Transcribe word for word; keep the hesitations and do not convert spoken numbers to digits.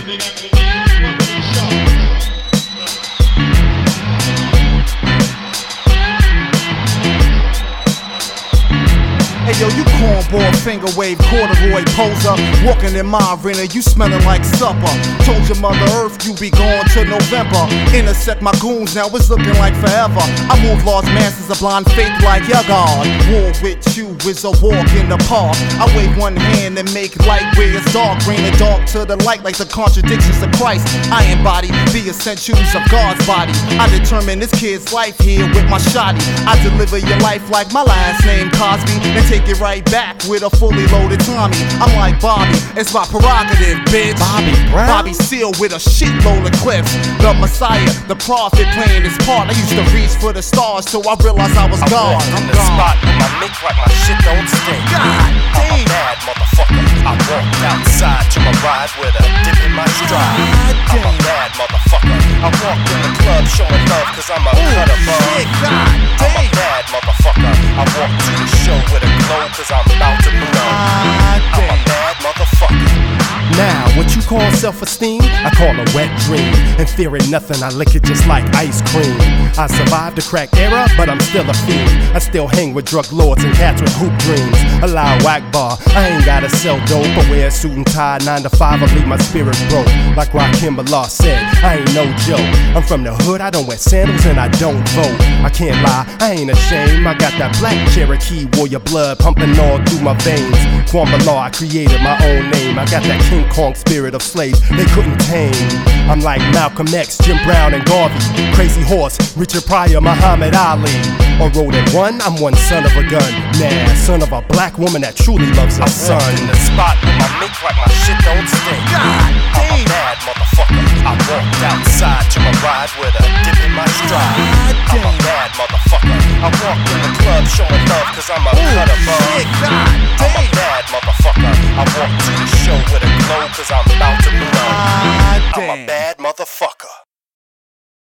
Hey yo, you cornball, finger wave, corduroy poser, walking in my arena, you smelling like supper. Told your mother earth you be gone till November. Intersect my goons, now it's looking like forever. I move large masses of blind faith like your God. War with you is a walk in the park. I wave one hand and make light where it's dark. Bring the dark to the light like the contradictions of Christ. I embody the essentials of God's body. I determine this kid's life here with my shotty. I deliver your life like my last name Cosby, and take it right back with a fully loaded Tommy. I'm like Bobby, it's my prerogative, bitch. Bobby Brown? Bobby Seale with a shitload of clips. The Messiah, the prophet playing his part. I used to reach for the stars till I realized I was I God. walk in I'm the gone. spot with my mink like my shit don't stink. God I'm a damn. bad motherfucker. I walked outside to my ride with a dip in my stride. I'm a bad motherfucker. I walked in the club showing love cause I'm a cut above. Shit, God I'm a damn. bad motherfucker. I walked to the show with a glow cause I'm about to blow. God I'm a damn. bad motherfucker. Now, what you call self-esteem, I call a wet dream. And fearing nothing, I lick it just like ice cream. I survived the crack era, but I'm still a fiend. I still hang with drug lords and cats with hoop dreams. Allow Akbar, I ain't gotta sell dope, but wear a suit and tie, nine to five, I'll leave my spirit broke. Like Rakim Bilal said, I ain't no joke. I'm from the hood, I don't wear sandals and I don't vote. I can't lie, I ain't ashamed. I got that black Cherokee warrior blood pumping all through my veins. Quan Bilal, I created my own name. I got that King Kong spirit of slaves they couldn't tame. I'm like Malcolm X, Jim Brown, and Garvey. Crazy Horse, Richard Pryor, Muhammad Ali. On road at one, I'm one son of a gun. Nah, son of a black woman that truly loves her I son. walked in the spot with my mink like my shit don't stink. God I'm a damn. bad motherfucker. I walked outside to my ride with a dip in my stride. I'm a bad motherfucker. I walked in the club showing love cause I'm a cut above. Shit, God I'm a damn. bad motherfucker. I walked to the show with a glow cause I'm about to blow. God I'm a damn. bad motherfucker.